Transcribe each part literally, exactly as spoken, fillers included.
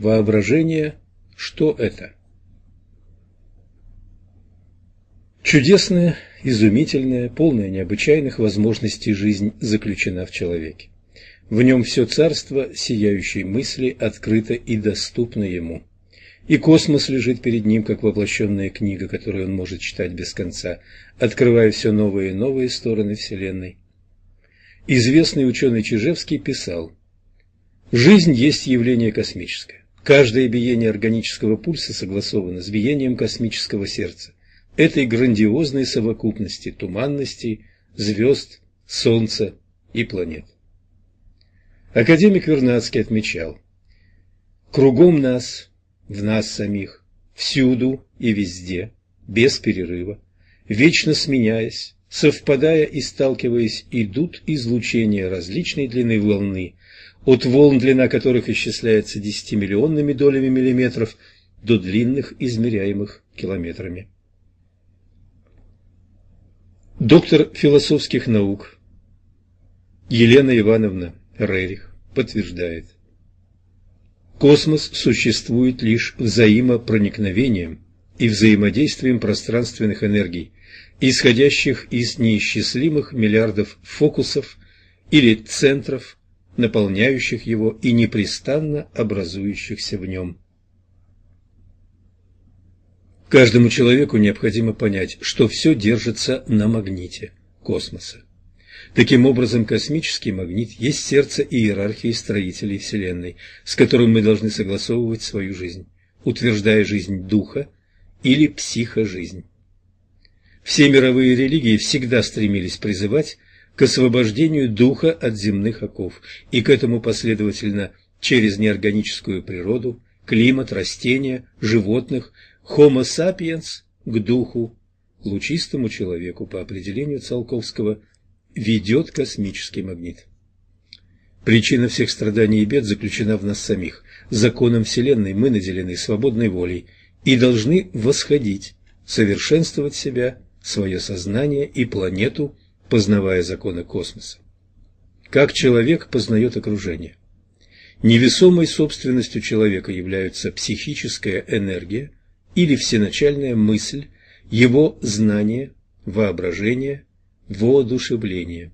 Воображение – что это? Чудесная, изумительная, полная необычайных возможностей жизнь заключена в человеке. В нем все царство сияющей мысли открыто и доступно ему. И космос лежит перед ним, как воплощенная книга, которую он может читать без конца, открывая все новые и новые стороны Вселенной. Известный ученый Чижевский писал: «Жизнь есть явление космическое. Каждое биение органического пульса согласовано с биением космического сердца, этой грандиозной совокупности туманностей, звезд, Солнца и планет». Академик Вернадский отмечал: «Кругом нас, в нас самих, всюду и везде, без перерыва, вечно сменяясь, совпадая и сталкиваясь, идут излучения различной длины волны, от волн, длина которых исчисляется десятимиллионными долями миллиметров, до длинных, измеряемых километрами». Доктор философских наук Елена Ивановна Рерих подтверждает: космос существует лишь взаимопроникновением и взаимодействием пространственных энергий, исходящих из неисчислимых миллиардов фокусов или центров, наполняющих его и непрестанно образующихся в нем. Каждому человеку необходимо понять, что все держится на магните космоса. Таким образом, космический магнит есть сердце иерархии строителей Вселенной, с которым мы должны согласовывать свою жизнь, утверждая жизнь духа или психожизнь. Все мировые религии всегда стремились призывать к освобождению духа от земных оков, и к этому последовательно через неорганическую природу, климат, растения, животных, Homo sapiens к духу, лучистому человеку, по определению Циолковского, ведет космический магнит. Причина всех страданий и бед заключена в нас самих. Законом Вселенной мы наделены свободной волей и должны восходить, совершенствовать себя, свое сознание и планету, познавая законы космоса. Как человек познает окружение? Невесомой собственностью человека являются психическая энергия или всеначальная мысль, его знание, воображение, воодушевление.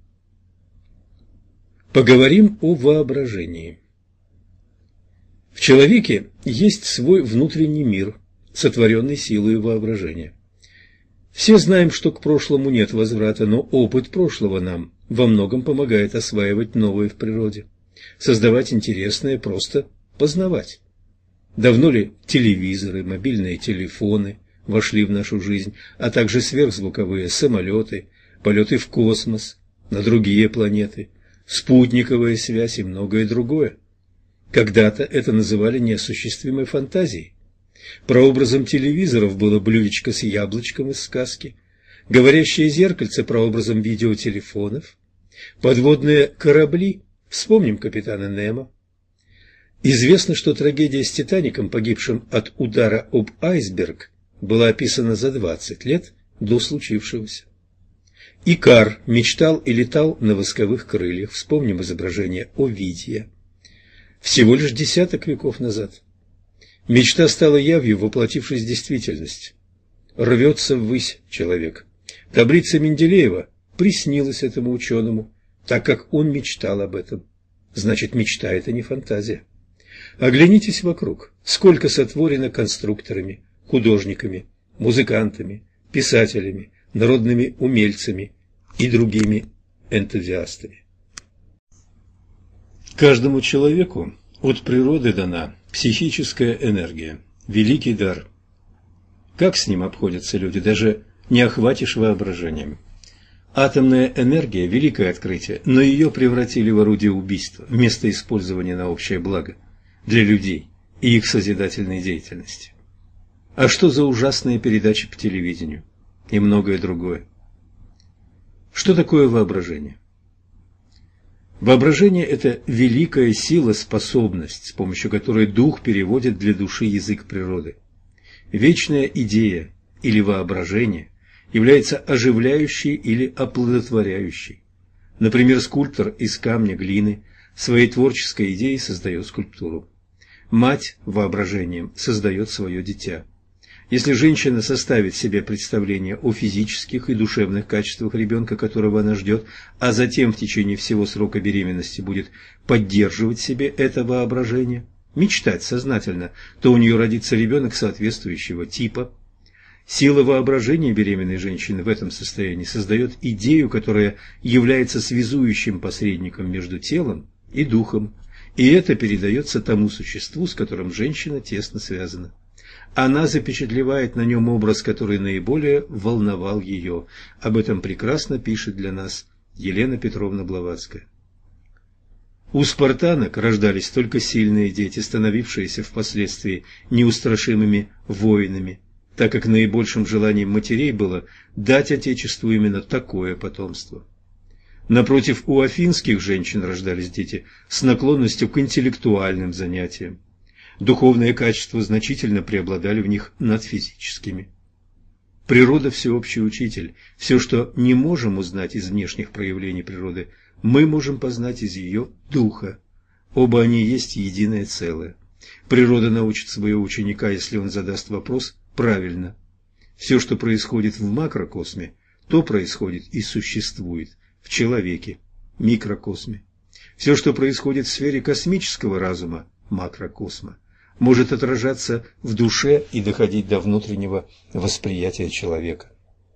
Поговорим о воображении. В человеке есть свой внутренний мир, сотворенный силой воображения. Все знаем, что к прошлому нет возврата, но опыт прошлого нам во многом помогает осваивать новое в природе, создавать интересное, просто познавать. Давно ли телевизоры, мобильные телефоны вошли в нашу жизнь, а также сверхзвуковые самолеты, полеты в космос, на другие планеты, спутниковая связь и многое другое. Когда-то это называли неосуществимой фантазией. Прообразом телевизоров было блюдечко с яблочком из сказки, говорящее зеркальце прообразом видеотелефонов, подводные корабли, вспомним капитана Немо. Известно, что трагедия с «Титаником», погибшим от удара об айсберг, была описана за двадцать лет до случившегося. Икар мечтал и летал на восковых крыльях, вспомним изображение Овидия, всего лишь десяток веков назад. Мечта стала явью, воплотившись в действительность. Рвется ввысь человек. Таблица Менделеева приснилась этому ученому, так как он мечтал об этом. Значит, мечта – это не фантазия. Оглянитесь вокруг, сколько сотворено конструкторами, художниками, музыкантами, писателями, народными умельцами и другими энтузиастами. Каждому человеку от природы дана психическая энергия, великий дар. Как с ним обходятся люди, даже не охватишь воображением. Атомная энергия – великое открытие, но ее превратили в орудие убийства, вместо использования на общее благо для людей и их созидательной деятельности. А что за ужасные передачи по телевидению и многое другое? Что такое воображение? Воображение – это великая сила, способность, с помощью которой дух переводит для души язык природы. Вечная идея или воображение является оживляющей или оплодотворяющей. Например, скульптор из камня, глины своей творческой идеей создает скульптуру. Мать воображением создает свое дитя. Если женщина составит себе представление о физических и душевных качествах ребенка, которого она ждет, а затем в течение всего срока беременности будет поддерживать себе это воображение, мечтать сознательно, то у нее родится ребенок соответствующего типа. Сила воображения беременной женщины в этом состоянии создает идею, которая является связующим посредником между телом и духом, и это передается тому существу, с которым женщина тесно связана. Она запечатлевает на нем образ, который наиболее волновал ее. Об этом прекрасно пишет для нас Елена Петровна Блаватская. У спартанок рождались только сильные дети, становившиеся впоследствии неустрашимыми воинами, так как наибольшим желанием матерей было дать Отечеству именно такое потомство. Напротив, у афинских женщин рождались дети с наклонностью к интеллектуальным занятиям. Духовные качества значительно преобладали в них над физическими. Природа – всеобщий учитель. Все, что не можем узнать из внешних проявлений природы, мы можем познать из ее духа. Оба они есть единое целое. Природа научит своего ученика, если он задаст вопрос правильно. Все, что происходит в макрокосме, то происходит и существует в человеке, микрокосме. Все, что происходит в сфере космического разума, макрокосма, может отражаться в душе и доходить до внутреннего восприятия человека.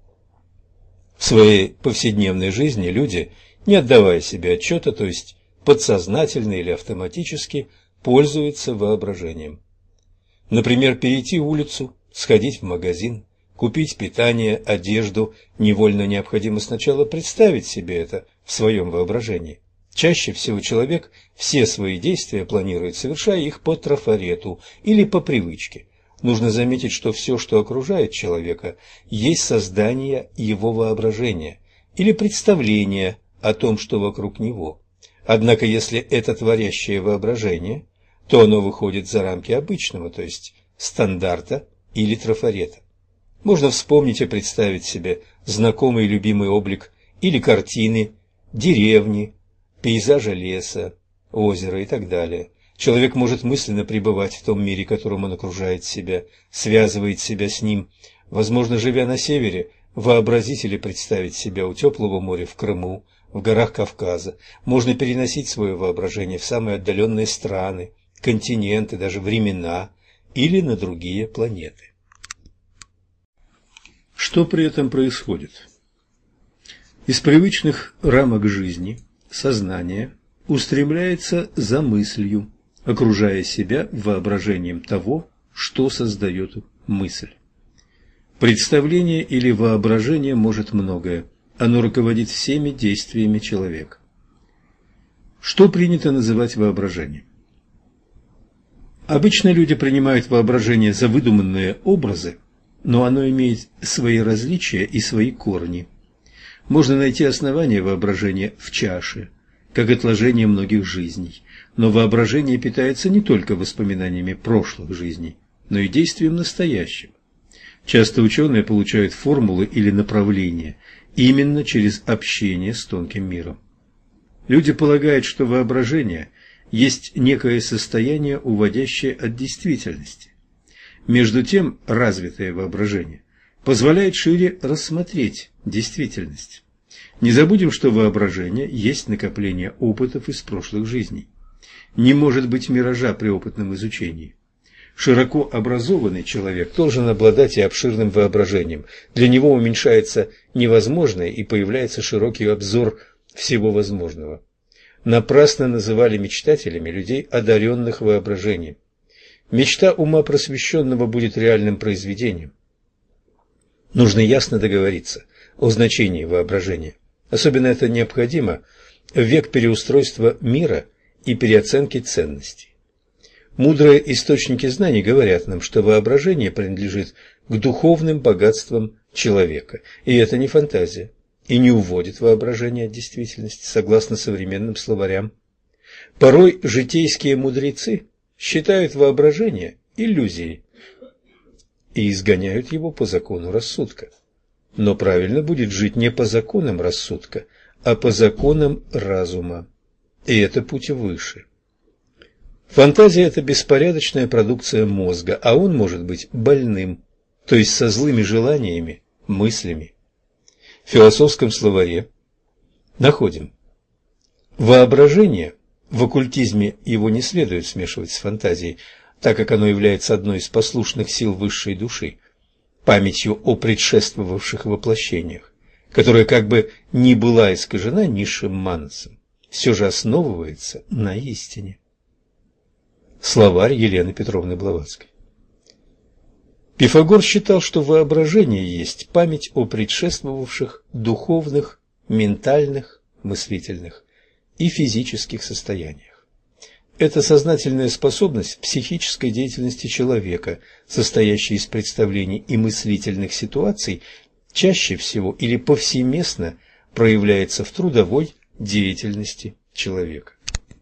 В своей повседневной жизни люди, не отдавая себе отчета, то есть подсознательно или автоматически, пользуются воображением. Например, перейти улицу, сходить в магазин, купить питание, одежду, невольно необходимо сначала представить себе это в своем воображении. Чаще всего человек все свои действия планирует, совершая их по трафарету или по привычке. Нужно заметить, что все, что окружает человека, есть создание его воображения или представление о том, что вокруг него. Однако, если это творящее воображение, то оно выходит за рамки обычного, то есть стандарта или трафарета. Можно вспомнить и представить себе знакомый и любимый облик или картины, деревни, пейзажа леса, озера и так далее. Человек может мысленно пребывать в том мире, которым он окружает себя, связывает себя с ним. Возможно, живя на севере, вообразить или представить себя у теплого моря в Крыму, в горах Кавказа. Можно переносить свое воображение в самые отдаленные страны, континенты, даже времена или на другие планеты. Что при этом происходит? Из привычных рамок жизни сознание устремляется за мыслью, окружая себя воображением того, что создает мысль. Представление или воображение может многое. Оно руководит всеми действиями человека. Что принято называть воображением? Обычно люди принимают воображение за выдуманные образы, но оно имеет свои различия и свои корни. Можно найти основание воображения в чаше, как отложение многих жизней, но воображение питается не только воспоминаниями прошлых жизней, но и действием настоящего. Часто ученые получают формулы или направления именно через общение с тонким миром. Люди полагают, что воображение есть некое состояние, уводящее от действительности. Между тем, развитое воображение позволяет шире рассмотреть действительность. Не забудем, что воображение есть накопление опытов из прошлых жизней. Не может быть миража при опытном изучении. Широко образованный человек должен обладать и обширным воображением. Для него уменьшается невозможное и появляется широкий обзор всего возможного. Напрасно называли мечтателями людей, одаренных воображением. Мечта ума просвещенного будет реальным произведением. Нужно ясно договориться о значении воображения. Особенно это необходимо в век переустройства мира и переоценки ценностей. Мудрые источники знаний говорят нам, что воображение принадлежит к духовным богатствам человека, и это не фантазия, и не уводит воображение от действительности, согласно современным словарям. Порой житейские мудрецы считают воображение иллюзией и изгоняют его по закону рассудка. Но правильно будет жить не по законам рассудка, а по законам разума, и это путь выше. Фантазия – это беспорядочная продукция мозга, а он может быть больным, то есть со злыми желаниями, мыслями. В философском словаре находим: воображение, в оккультизме его не следует смешивать с фантазией, так как оно является одной из послушных сил высшей души, памятью о предшествовавших воплощениях, которая как бы не была искажена низшим манасом, все же основывается на истине. Словарь Елены Петровны Блаватской. Пифагор считал, что воображение есть память о предшествовавших духовных, ментальных, мыслительных и физических состояниях. Это сознательная способность психической деятельности человека, состоящей из представлений и мыслительных ситуаций, чаще всего или повсеместно проявляется в трудовой деятельности человека.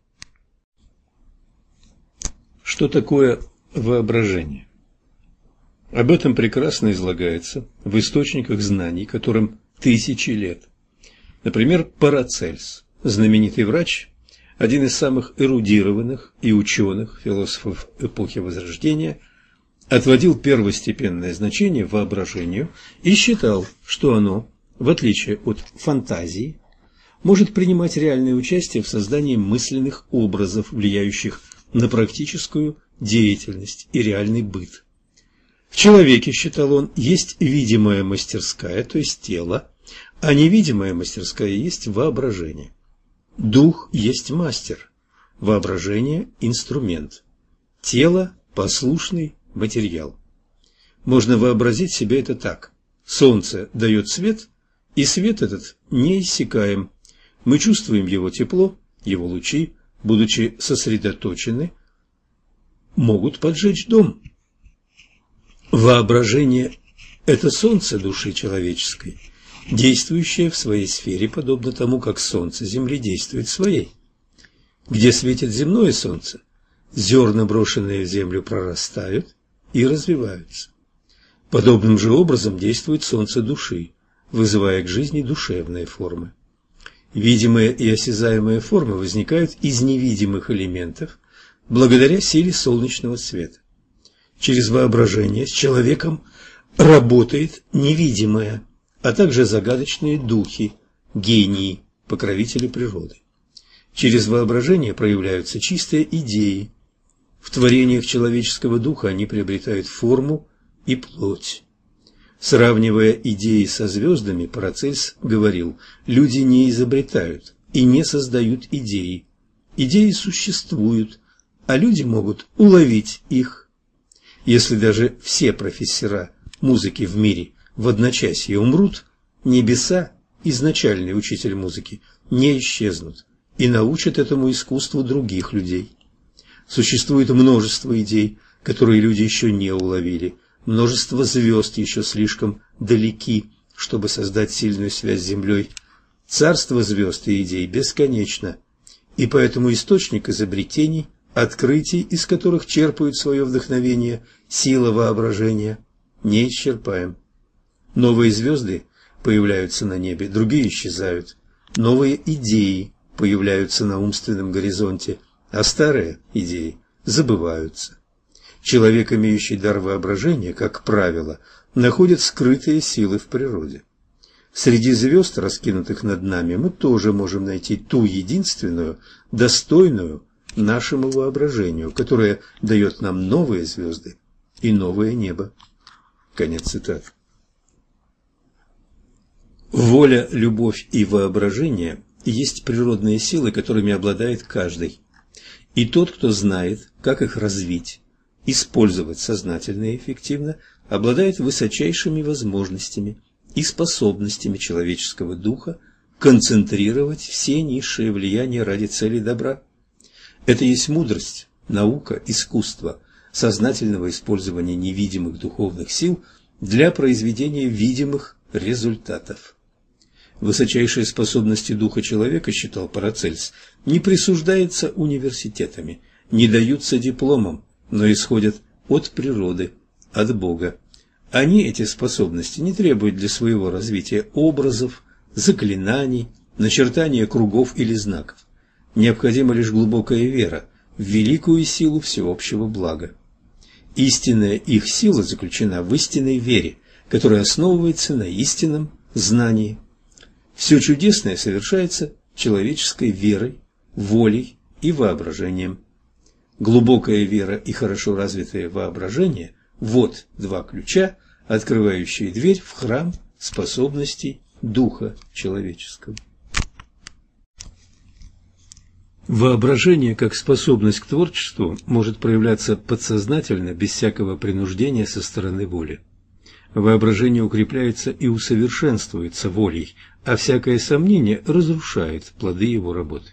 Что такое воображение? Об этом прекрасно излагается в источниках знаний, которым тысячи лет. Например, Парацельс, знаменитый врач, один из самых эрудированных и ученых философов эпохи Возрождения, отводил первостепенное значение воображению и считал, что оно, в отличие от фантазии, может принимать реальное участие в создании мысленных образов, влияющих на практическую деятельность и реальный быт. В человеке, считал он, есть видимая мастерская, то есть тело, а невидимая мастерская есть воображение. Дух есть мастер, воображение – инструмент, тело – послушный материал. Можно вообразить себе это так: солнце дает свет, и свет этот неиссякаем. Мы чувствуем его тепло, его лучи, будучи сосредоточены, могут поджечь дом. Воображение – это солнце души человеческой, действующее в своей сфере, подобно тому, как солнце Земли действует в своей. Где светит земное солнце, зерна, брошенные в землю, прорастают и развиваются. Подобным же образом действует солнце души, вызывая к жизни душевные формы. Видимые и осязаемые формы возникают из невидимых элементов благодаря силе солнечного света. Через воображение с человеком работает невидимое, а также загадочные духи, гении, покровители природы. Через воображение проявляются чистые идеи. В творениях человеческого духа они приобретают форму и плоть. Сравнивая идеи со звездами, Парацельс говорил: люди не изобретают и не создают идеи. Идеи существуют, а люди могут уловить их. Если даже все профессора музыки в мире в одночасье умрут, небеса, изначальный учитель музыки, не исчезнут и научат этому искусству других людей. Существует множество идей, которые люди еще не уловили. Множество звезд еще слишком далеки, чтобы создать сильную связь с Землей. Царство звезд и идей бесконечно, и поэтому источник изобретений, открытий, из которых черпают свое вдохновение сила воображения, неисчерпаем. Новые звезды появляются на небе, другие исчезают. Новые идеи появляются на умственном горизонте, а старые идеи забываются. Человек, имеющий дар воображения, как правило, находит скрытые силы в природе. Среди звезд, раскинутых над нами, мы тоже можем найти ту единственную, достойную нашему воображению, которая дает нам новые звезды и новое небо. Конец цитаты. Воля, любовь и воображение есть природные силы, которыми обладает каждый. И тот, кто знает, как их развить, использовать сознательно и эффективно, обладает высочайшими возможностями и способностями человеческого духа концентрировать все низшие влияния ради цели добра. Это есть мудрость, наука, искусство сознательного использования невидимых духовных сил для произведения видимых результатов. Высочайшие способности духа человека, считал Парацельс, не присуждаются университетами, не даются дипломам, но исходят от природы, от Бога. Они, эти способности, не требуют для своего развития образов, заклинаний, начертания кругов или знаков. Необходима лишь глубокая вера в великую силу всеобщего блага. Истинная их сила заключена в истинной вере, которая основывается на истинном знании. Все чудесное совершается человеческой верой, волей и воображением. Глубокая вера и хорошо развитое воображение – вот два ключа, открывающие дверь в храм способностей духа человеческого. Воображение как способность к творчеству может проявляться подсознательно, без всякого принуждения со стороны воли. Воображение укрепляется и усовершенствуется волей, а всякое сомнение разрушает плоды его работы.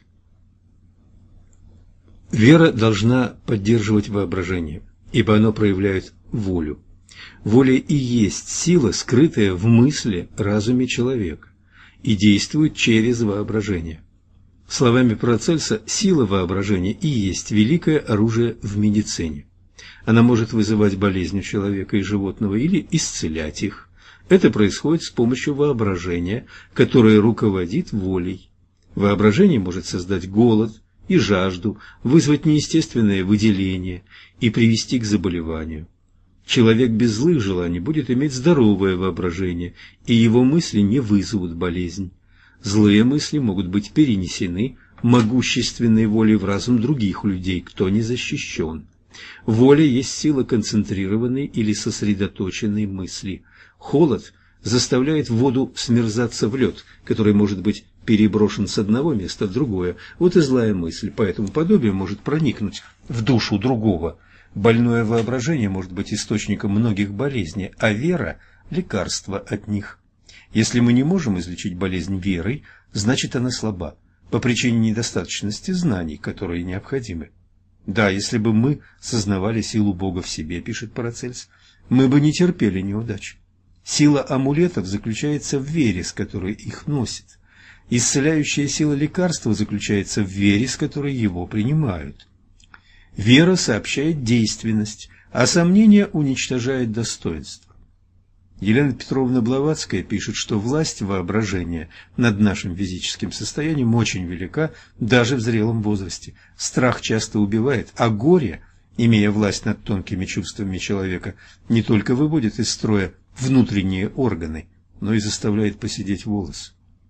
Вера должна поддерживать воображение, ибо оно проявляет волю. Воля и есть сила, скрытая в мысли, разуме человека, и действует через воображение. Словами Парацельса, сила воображения и есть великое оружие в медицине. Она может вызывать болезни у человека и животного или исцелять их. Это происходит с помощью воображения, которое руководит волей. Воображение может создать голод и жажду, вызвать неестественное выделение и привести к заболеванию. Человек без злых желаний будет иметь здоровое воображение, и его мысли не вызовут болезнь. Злые мысли могут быть перенесены могущественной волей в разум других людей, кто не защищен. Воля есть сила концентрированной или сосредоточенной мысли. Холод заставляет воду смерзаться в лед, который может быть переброшен с одного места в другое. Вот и злая мысль по этому подобию может проникнуть в душу другого. Больное воображение может быть источником многих болезней, а вера – лекарство от них. Если мы не можем излечить болезнь верой, значит она слаба, по причине недостаточности знаний, которые необходимы. Да, если бы мы сознавали силу Бога в себе, пишет Парацельс, мы бы не терпели неудач. Сила амулетов заключается в вере, с которой их носят. Исцеляющая сила лекарства заключается в вере, с которой его принимают. Вера сообщает действенность, а сомнение уничтожает достоинство. Елена Петровна Блаватская пишет, что власть воображения над нашим физическим состоянием очень велика даже в зрелом возрасте. Страх часто убивает, а горе, имея власть над тонкими чувствами человека, не только выводит из строя внутренние органы, но и заставляет поседеть волосы.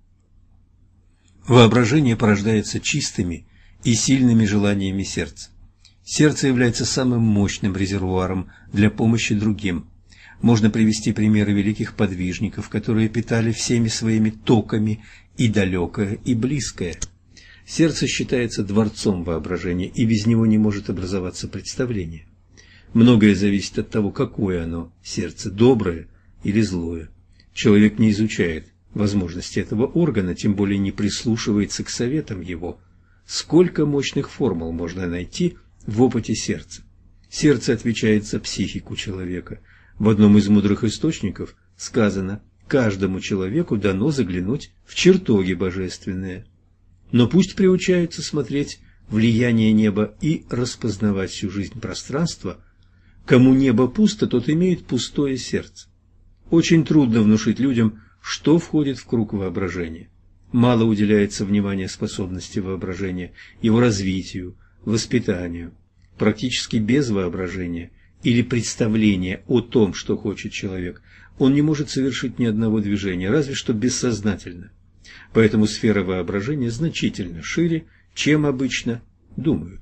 Воображение порождается чистыми и сильными желаниями сердца. Сердце является самым мощным резервуаром для помощи другим. Можно привести примеры великих подвижников, которые питали всеми своими токами и далекое, и близкое. Сердце считается дворцом воображения, и без него не может образоваться представление. Многое зависит от того, какое оно сердце, доброе или злое. Человек не изучает возможности этого органа, тем более не прислушивается к советам его. Сколько мощных формул можно найти в опыте сердца? Сердце отвечает за психику человека. В одном из мудрых источников сказано: каждому человеку дано заглянуть в чертоги божественные. Но пусть приучаются смотреть влияние неба и распознавать всю жизнь пространства. Кому небо пусто, тот имеет пустое сердце. Очень трудно внушить людям, что входит в круг воображения. Мало уделяется внимания способности воображения, его развитию, воспитанию. Практически без воображения или представления о том, что хочет человек, он не может совершить ни одного движения, разве что бессознательно. Поэтому сфера воображения значительно шире, чем обычно думают.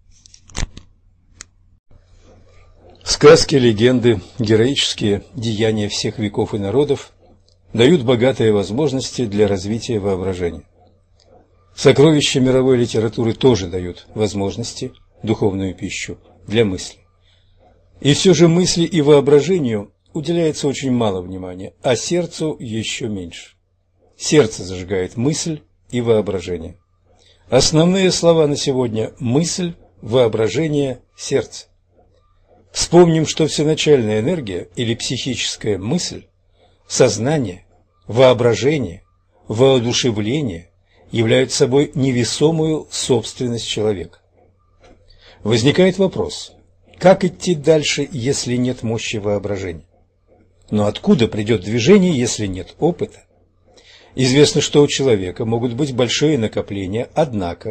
Сказки, легенды, героические деяния всех веков и народов дают богатые возможности для развития воображения. Сокровища мировой литературы тоже дают возможности, духовную пищу для мысли. И все же мысли и воображению уделяется очень мало внимания, а сердцу еще меньше. Сердце зажигает мысль и воображение. Основные слова на сегодня – мысль, воображение, сердце. Вспомним, что всеначальная энергия или психическая мысль, сознание, воображение, воодушевление являются собой невесомую собственность человека. Возникает вопрос: как идти дальше, если нет мощи воображения? Но откуда придет движение, если нет опыта? Известно, что у человека могут быть большие накопления, однако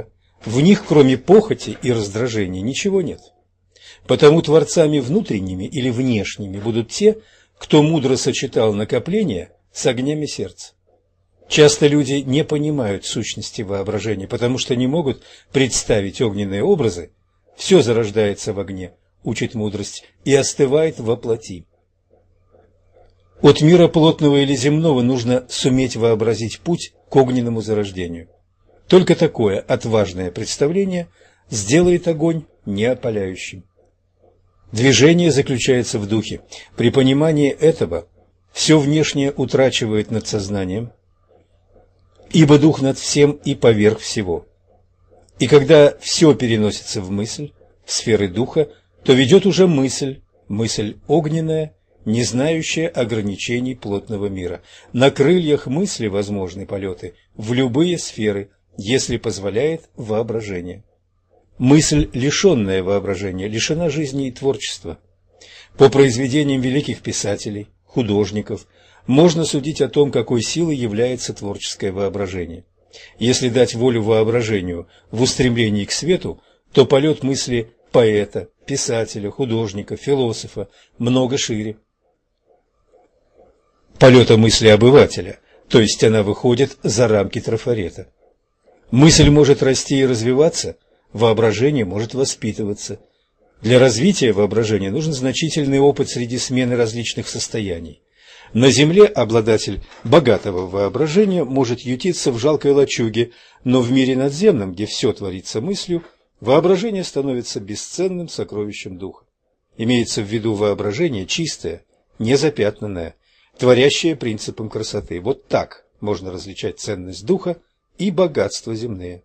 В них, кроме похоти и раздражения, ничего нет. Потому творцами внутренними или внешними будут те, кто мудро сочетал накопления с огнями сердца. Часто люди не понимают сущности воображения, потому что не могут представить огненные образы. Все зарождается в огне, учит мудрость, и остывает во плоти. От мира плотного или земного нужно суметь вообразить путь к огненному зарождению. Только такое отважное представление сделает огонь неопаляющим. Движение заключается в духе. При понимании этого все внешнее утрачивает над сознанием, ибо дух над всем и поверх всего. И когда все переносится в мысль, в сферы духа, то ведет уже мысль, мысль огненная, не знающая ограничений плотного мира. На крыльях мысли возможны полеты в любые сферы, если позволяет воображение. Мысль, лишенная воображения, лишена жизни и творчества. По произведениям великих писателей, художников, можно судить о том, какой силой является творческое воображение. Если дать волю воображению в устремлении к свету, то полет мысли поэта, писателя, художника, философа много шире полета мысли обывателя, то есть она выходит за рамки трафарета. Мысль может расти и развиваться, воображение может воспитываться. Для развития воображения нужен значительный опыт среди смены различных состояний. На земле обладатель богатого воображения может ютиться в жалкой лачуге, но в мире надземном, где все творится мыслью, воображение становится бесценным сокровищем духа. Имеется в виду воображение чистое, незапятнанное, творящее принципом красоты. Вот так можно различать ценность духа и богатство земные.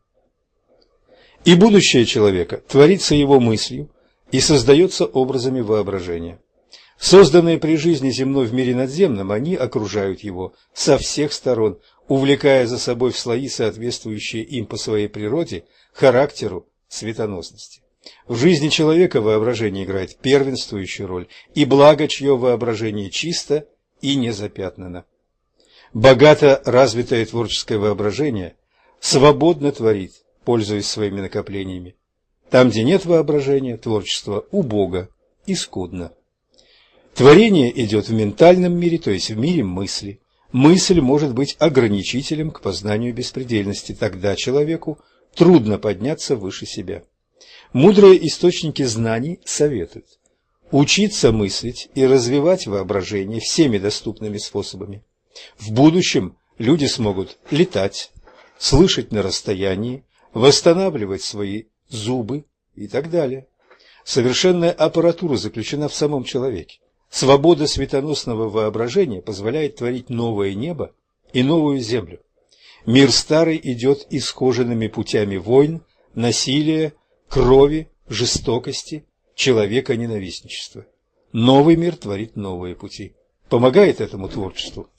И будущее человека творится его мыслью и создается образами воображения. Созданные при жизни земной в мире надземном, они окружают его со всех сторон, увлекая за собой в слои, соответствующие им по своей природе, характеру, светоносности. В жизни человека воображение играет первенствующую роль, и благо, чье воображение чисто и не запятнано. Богато развитое творческое воображение свободно творит, пользуясь своими накоплениями. Там, где нет воображения, творчество убого и скудно. Творение идет в ментальном мире, то есть в мире мысли. Мысль может быть ограничителем к познанию беспредельности. Тогда человеку трудно подняться выше себя. Мудрые источники знаний советуют учиться мыслить и развивать воображение всеми доступными способами. В будущем люди смогут летать, слышать на расстоянии, восстанавливать свои зубы и так далее. Совершенная аппаратура заключена в самом человеке. Свобода светоносного воображения позволяет творить новое небо и новую землю. Мир старый идет исхоженными путями войн, насилия, крови, жестокости, человека-ненавистничества. Новый мир творит новые пути. Помогает этому творчеству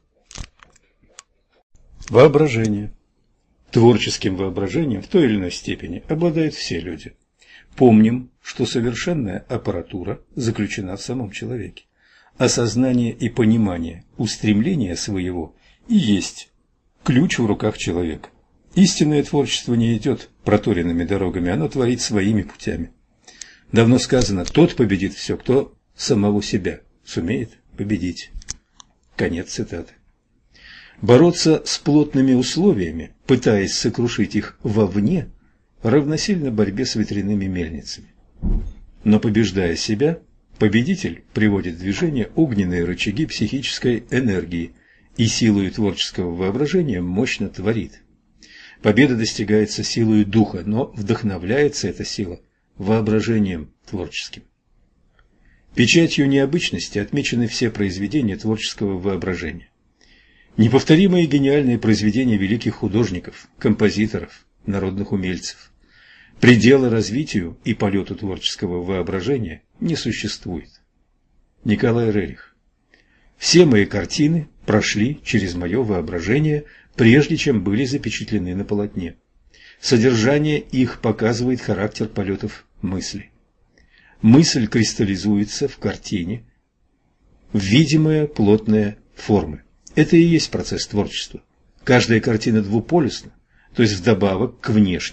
воображение. Творческим воображением в той или иной степени обладают все люди. Помним, что совершенная аппаратура заключена в самом человеке. Осознание и понимание устремления своего и есть ключ в руках человека. Истинное творчество не идет проторенными дорогами, оно творит своими путями. Давно сказано, тот победит все, кто самого себя сумеет победить. Конец цитаты. Бороться с плотными условиями, пытаясь сокрушить их вовне, равносильно борьбе с ветряными мельницами. Но побеждая себя, победитель приводит в движение огненные рычаги психической энергии и силою творческого воображения мощно творит. Победа достигается силой духа, но вдохновляется эта сила воображением творческим. Печатью необычности отмечены все произведения творческого воображения. Неповторимые гениальные произведения великих художников, композиторов, народных умельцев. Предела развитию и полету творческого воображения не существует. Николай Рерих. Все мои картины прошли через мое воображение, прежде чем были запечатлены на полотне. Содержание их показывает характер полетов мысли. Мысль кристаллизуется в картине в видимые плотные формы. Это и есть процесс творчества. Каждая картина двуполюсна, то есть вдобавок к внешней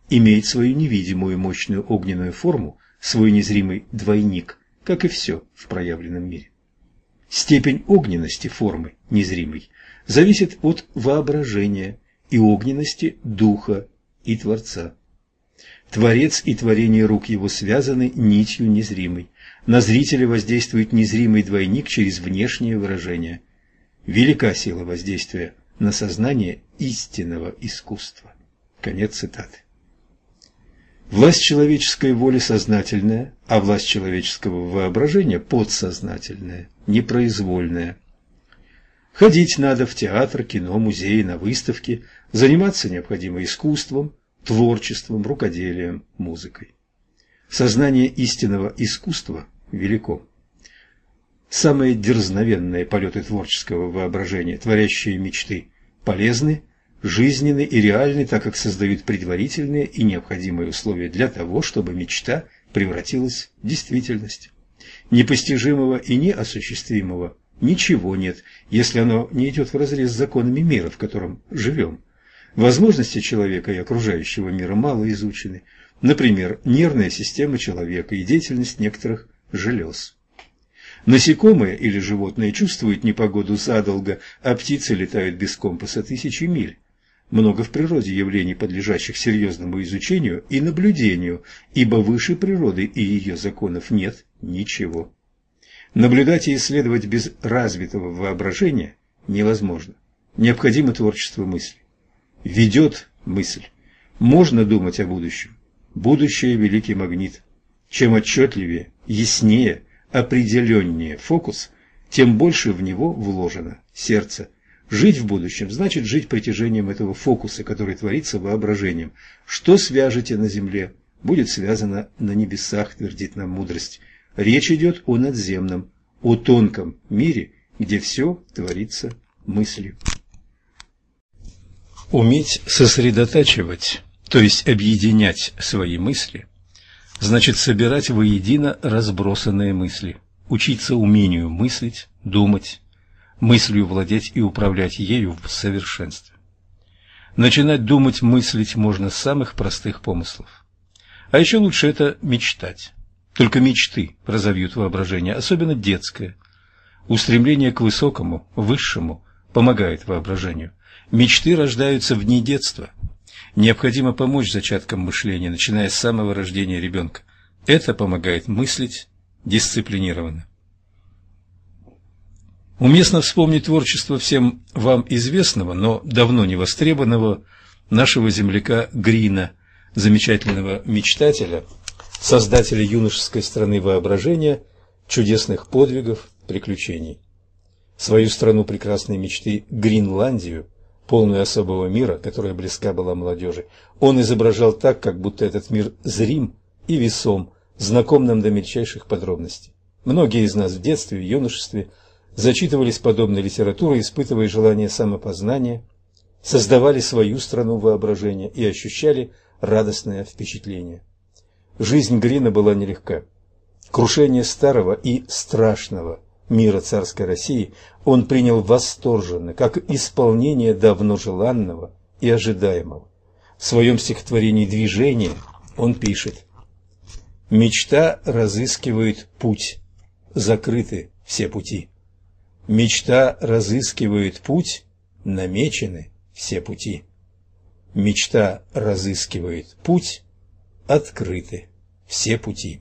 имеет свою невидимую мощную огненную форму, свой незримый двойник, как и все в проявленном мире. Степень огненности формы незримой зависит от воображения и огненности духа и Творца. Творец и творение рук его связаны нитью незримой. На зрителя воздействует незримый двойник через внешнее выражение. Велика сила воздействия на сознание истинного искусства. Конец цитаты. Власть человеческой воли сознательная, а власть человеческого воображения подсознательная, непроизвольная. Ходить надо в театр, кино, музеи, на выставки, заниматься необходимо искусством, творчеством, рукоделием, музыкой. Сознание истинного искусства велико. Самые дерзновенные полеты творческого воображения, творящие мечты, полезны, жизненны и реальны, так как создают предварительные и необходимые условия для того, чтобы мечта превратилась в действительность. Непостижимого и неосуществимого ничего нет, если оно не идет вразрез с законами мира, в котором живем. Возможности человека и окружающего мира мало изучены. Например, нервная система человека и деятельность некоторых желез. Насекомые или животные чувствуют непогоду задолго, а птицы летают без компаса тысячи миль. Много в природе явлений, подлежащих серьезному изучению и наблюдению, ибо выше природы и ее законов нет ничего. Наблюдать и исследовать без развитого воображения невозможно. Необходимо творчество мысли. Ведет мысль. Можно думать о будущем. Будущее – великий магнит. Чем отчетливее, яснее, определеннее фокус, тем больше в него вложено сердце. Жить в будущем значит жить притяжением этого фокуса, который творится воображением. Что свяжете на земле, будет связано на небесах, твердит нам мудрость. Речь идет о надземном, о тонком мире, где все творится мыслью. Уметь сосредотачивать, то есть объединять свои мысли, значит собирать воедино разбросанные мысли, учиться умению мыслить, думать, мыслью владеть и управлять ею в совершенстве. Начинать думать, мыслить можно с самых простых помыслов. А еще лучше это мечтать. Только мечты разовьют воображение, особенно детское. Устремление к высокому, высшему помогает воображению. Мечты рождаются в дни детства. Необходимо помочь зачаткам мышления, начиная с самого рождения ребенка. Это помогает мыслить дисциплинированно. Уместно вспомнить творчество всем вам известного, но давно не востребованного нашего земляка Грина, замечательного мечтателя, создателя юношеской страны воображения, чудесных подвигов, приключений. Свою страну прекрасной мечты, Гринландию, полную особого мира, которая близка была молодежи, он изображал так, как будто этот мир зрим и весом, знаком нам до мельчайших подробностей. Многие из нас в детстве и юношестве зачитывались подобной литературой, испытывая желание самопознания, создавали свою страну воображения и ощущали радостное впечатление. Жизнь Грина была нелегка. Крушение старого и страшного мира царской России он принял восторженно, как исполнение давно желанного и ожидаемого. В своем стихотворении «Движение» он пишет: «Мечта разыскивает путь, закрыты все пути. Мечта разыскивает путь, намечены все пути. Мечта разыскивает путь, открыты все пути».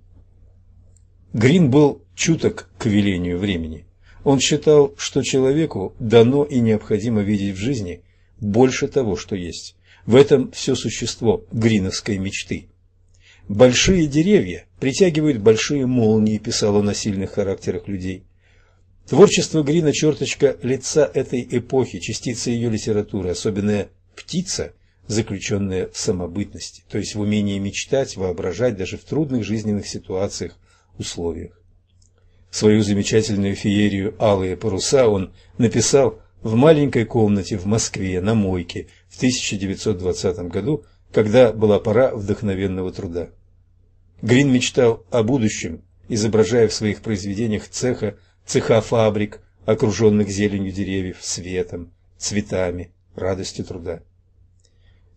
Грин был чуток к велению времени. Он считал, что человеку дано и необходимо видеть в жизни больше того, что есть. В этом все существо гриновской мечты. «Большие деревья притягивают большие молнии», писал он о сильных характерах людей. Творчество Грина – черточка лица этой эпохи, частица ее литературы, особенная птица, заключенная в самобытности, то есть в умении мечтать, воображать даже в трудных жизненных ситуациях, условиях. Свою замечательную феерию «Алые паруса» он написал в маленькой комнате в Москве на мойке в тысяча девятьсот двадцатом году, когда была пора вдохновенного труда. Грин мечтал о будущем, изображая в своих произведениях цеха, цеха фабрик, окруженных зеленью деревьев, светом, цветами, радостью труда.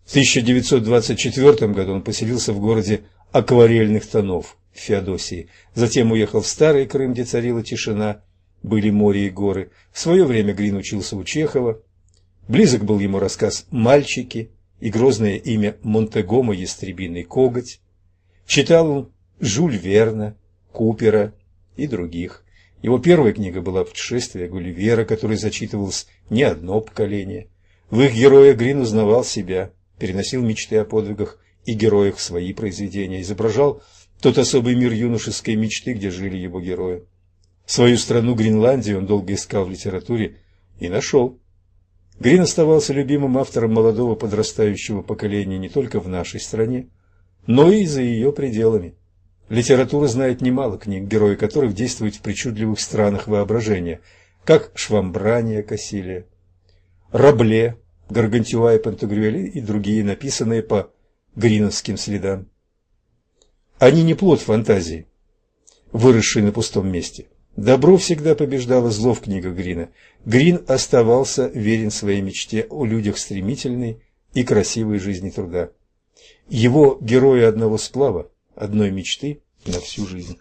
В тысяча девятьсот двадцать четвёртом году он поселился в городе Акварельных тонов в Феодосии, затем уехал в Старый Крым, где царила тишина, были море и горы. В свое время Грин учился у Чехова. Близок был ему рассказ «Мальчики» и грозное имя Монтегомо «Ястребиный коготь». Читал он Жюль Верна, Купера и других. Его первая книга была «Путешествие Гулливера», которой зачитывалось не одно поколение. В их героях Грин узнавал себя, переносил мечты о подвигах и героях в свои произведения, изображал тот особый мир юношеской мечты, где жили его герои. Свою страну Гренландию он долго искал в литературе и нашел. Грин оставался любимым автором молодого подрастающего поколения не только в нашей стране, но и за ее пределами. Литература знает немало книг, герои которых действуют в причудливых странах воображения, как Швамбрания Кассилия, Рабле, Гаргантюа и Пантагрюэль и другие, написанные по гриновским следам. Они не плод фантазии, выросший на пустом месте. Добро всегда побеждало зло в книгах Грина. Грин оставался верен своей мечте о людях стремительной и красивой жизни труда. Его герои одного сплава, одной мечты на всю жизнь.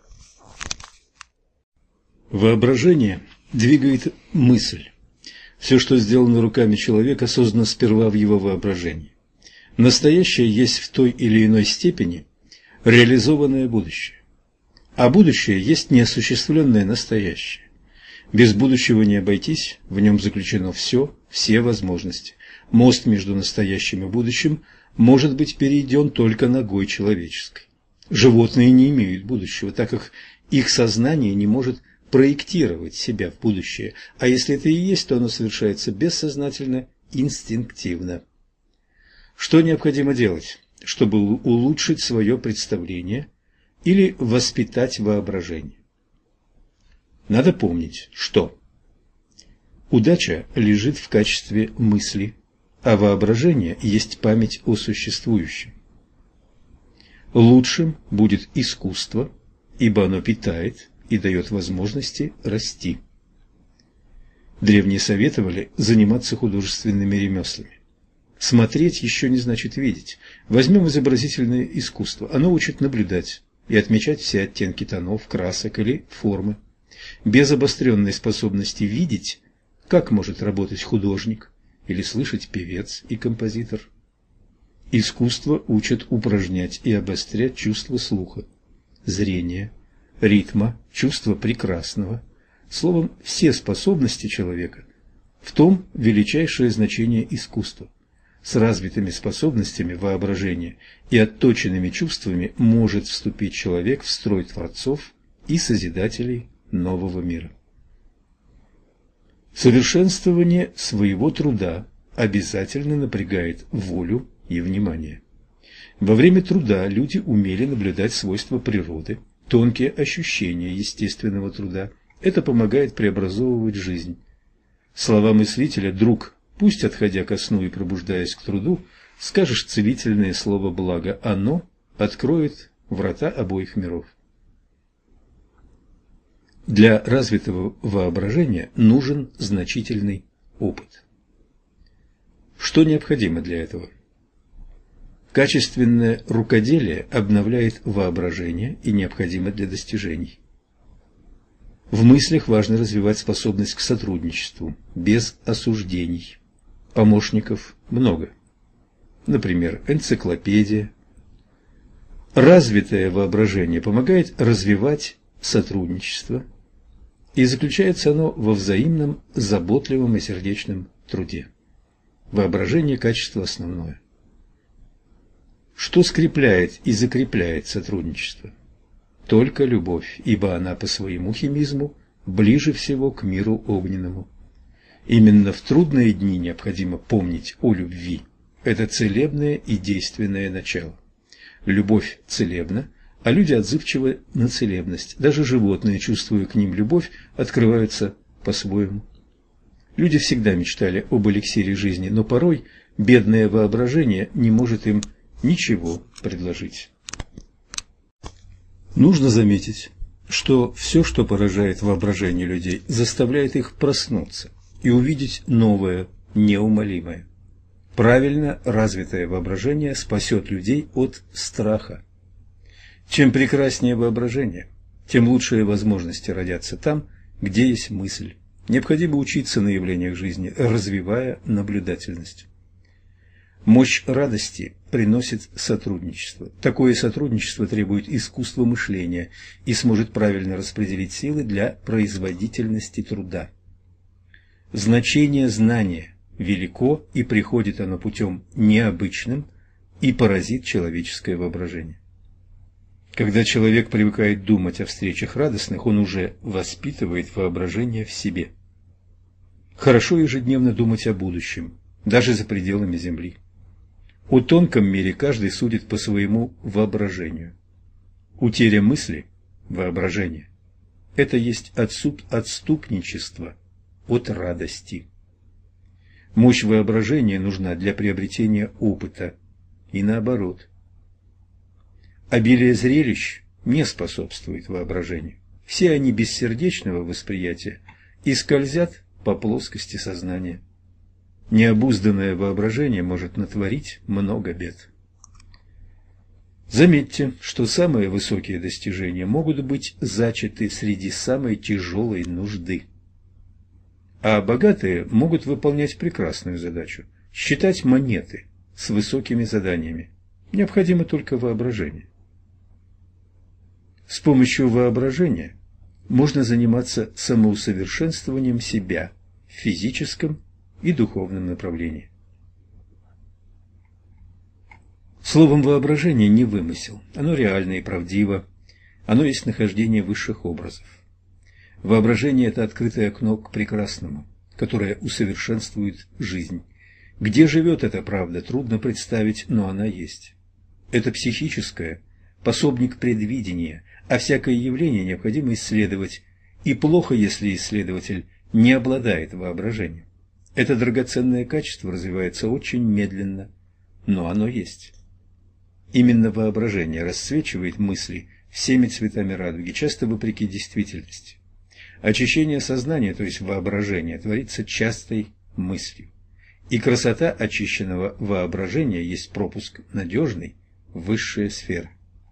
Воображение двигает мысль. Все, что сделано руками человека, создано сперва в его воображении. Настоящее есть в той или иной степени реализованное будущее. А будущее есть неосуществленное настоящее. Без будущего не обойтись, в нем заключено все, все возможности. Мост между настоящим и будущим может быть перейден только ногой человеческой. Животные не имеют будущего, так как их сознание не может проектировать себя в будущее, а если это и есть, то оно совершается бессознательно, инстинктивно. Что необходимо делать, чтобы улучшить свое представление или воспитать воображение? Надо помнить, что удача лежит в качестве мысли, а воображение есть память о существующем. Лучшим будет искусство, ибо оно питает и дает возможности расти. Древние советовали заниматься художественными ремеслами. Смотреть еще не значит видеть. Возьмем изобразительное искусство. Оно учит наблюдать и отмечать все оттенки тонов, красок или формы. Без обостренной способности видеть, как может работать художник или слышать певец и композитор? Искусство учит упражнять и обострять чувство слуха, зрения, ритма, чувство прекрасного. Словом, все способности человека – в том величайшее значение искусства. С развитыми способностями воображения и отточенными чувствами может вступить человек в строй творцов и созидателей нового мира. Совершенствование своего труда обязательно напрягает волю и внимание. Во время труда люди умели наблюдать свойства природы, тонкие ощущения естественного труда. Это помогает преобразовывать жизнь. Слова мыслителя «друг», пусть, отходя ко сну и пробуждаясь к труду, скажешь целительное слово «благо», оно откроет врата обоих миров. Для развитого воображения нужен значительный опыт. Что необходимо для этого? Качественное рукоделие обновляет воображение и необходимо для достижений. В мыслях важно развивать способность к сотрудничеству, без осуждений. Помощников много. Например, энциклопедия. Развитое воображение помогает развивать сотрудничество, и заключается оно во взаимном, заботливом и сердечном труде. Воображение – качество основное. Что скрепляет и закрепляет сотрудничество? Только любовь, ибо она по своему химизму ближе всего к миру огненному. Именно в трудные дни необходимо помнить о любви. Это целебное и действенное начало. Любовь целебна, а люди отзывчивы на целебность. Даже животные, чувствуя к ним любовь, открываются по-своему. Люди всегда мечтали об эликсире жизни, но порой бедное воображение не может им ничего предложить. Нужно заметить, что все, что поражает воображение людей, заставляет их проснуться и увидеть новое, неумолимое. Правильно развитое воображение спасет людей от страха. Чем прекраснее воображение, тем лучшие возможности родятся там, где есть мысль. Необходимо учиться на явлениях жизни, развивая наблюдательность. Мощь радости приносит сотрудничество. Такое сотрудничество требует искусства мышления и сможет правильно распределить силы для производительности труда. Значение знания велико, и приходит оно путем необычным и поразит человеческое воображение. Когда человек привыкает думать о встречах радостных, он уже воспитывает воображение в себе. Хорошо ежедневно думать о будущем, даже за пределами Земли. О тонком мире каждый судит по своему воображению. Утеря мысли, воображения, это есть отсуд, отступничество от радости. Мощь воображения нужна для приобретения опыта, и наоборот. Обилие зрелищ не способствует воображению. Все они бессердечного восприятия и скользят по плоскости сознания. Необузданное воображение может натворить много бед. Заметьте, что самые высокие достижения могут быть зачаты среди самой тяжелой нужды. А богатые могут выполнять прекрасную задачу – считать монеты с высокими заданиями. Необходимо только воображение. С помощью воображения можно заниматься самоусовершенствованием себя в физическом и духовном направлении. Словом, воображение не вымысел, оно реально и правдиво, оно есть нахождение высших образов. Воображение – это открытое окно к прекрасному, которое усовершенствует жизнь. Где живет эта правда, трудно представить, но она есть. Это психическое, пособник предвидения, а всякое явление необходимо исследовать, и плохо, если исследователь не обладает воображением. Это драгоценное качество развивается очень медленно, но оно есть. Именно воображение расцвечивает мысли всеми цветами радуги, часто вопреки действительности. Очищение сознания, то есть воображение, творится частой мыслью. И красота очищенного воображения есть пропуск надежный в высшие сферы.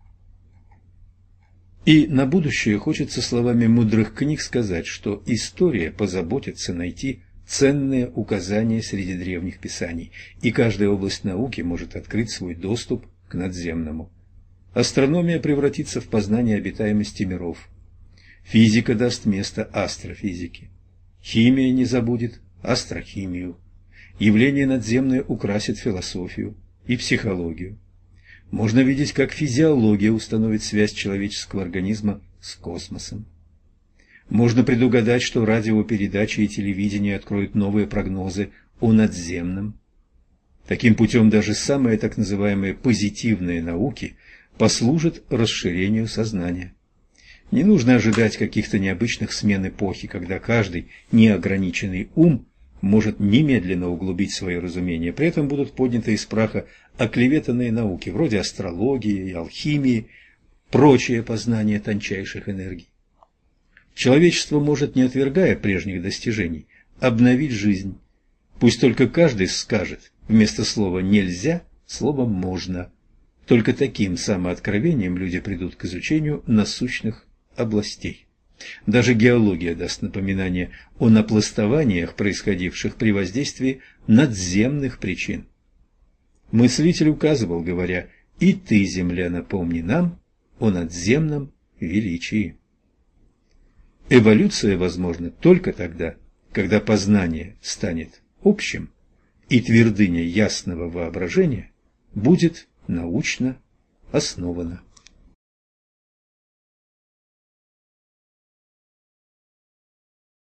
И на будущее хочется словами мудрых книг сказать, что история позаботится найти ценные указания среди древних писаний, и каждая область науки может открыть свой доступ к надземному. Астрономия превратится в познание обитаемости миров. Физика даст место астрофизике. Химия не забудет астрохимию. Явления надземные украсят философию и психологию. Можно видеть, как физиология установит связь человеческого организма с космосом. Можно предугадать, что радиопередачи и телевидение откроют новые прогнозы о надземном. Таким путем даже самые так называемые позитивные науки послужат расширению сознания. Не нужно ожидать каких-то необычных смен эпохи, когда каждый неограниченный ум может немедленно углубить свое разумение. При этом будут подняты из праха оклеветанные науки, вроде астрологии и алхимии, прочие познания тончайших энергий. Человечество может, не отвергая прежних достижений, обновить жизнь. Пусть только каждый скажет вместо слова «нельзя» слово «можно». Только таким самооткровением люди придут к изучению насущных областей. Даже геология даст напоминание о напластованиях, происходивших при воздействии надземных причин. Мыслитель указывал, говоря: «И ты, земля, напомни нам о надземном величии». Эволюция возможна только тогда, когда познание станет общим, и твердыня ясного воображения будет научно основана.